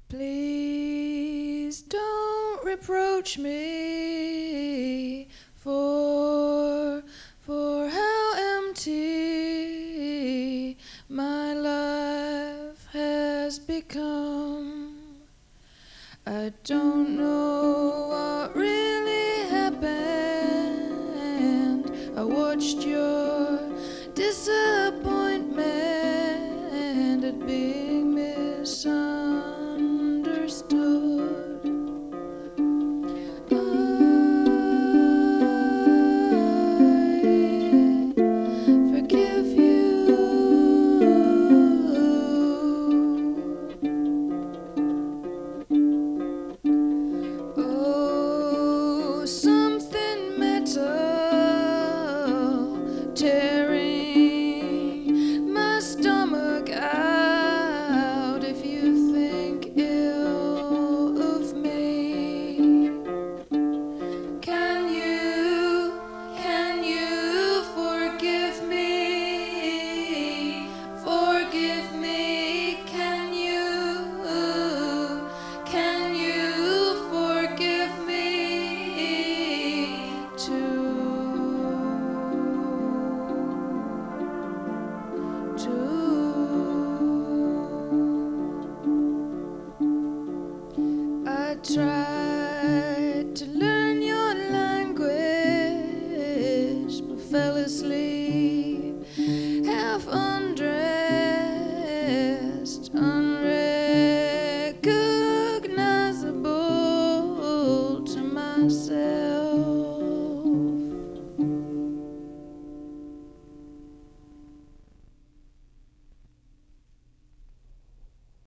Please don't reproach me for how empty my life has become. I don't know what really happened. I watched your disappointment at being misunderstood. I forgive you. Oh, something metal tearing my stomach out. If you think ill of me, can you forgive me? Forgive me, can you forgive me too? I tried